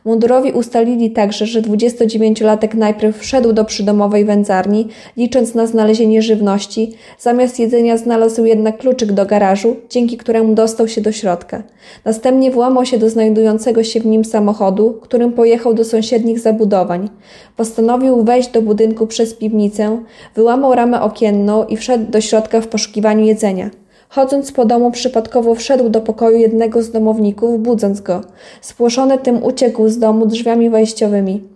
Mundurowi ustalili także, że 29-latek najpierw wszedł do przydomowej wędzarni, licząc na znalezienie żywności, zamiast jedzenia znalazł jednak kluczyk do garażu, dzięki któremu dostał się do środka. Następnie włamał się do znajdującego się w nim samochodu, którym pojechał do sąsiednich zabudowań. Postanowił wejść do budynku przez piwnicę, wyłamał ramę okienną i wszedł do środka w poszukiwaniu jedzenia. Chodząc po domu przypadkowo wszedł do pokoju jednego z domowników, budząc go. Spłoszony tym uciekł z domu drzwiami wejściowymi.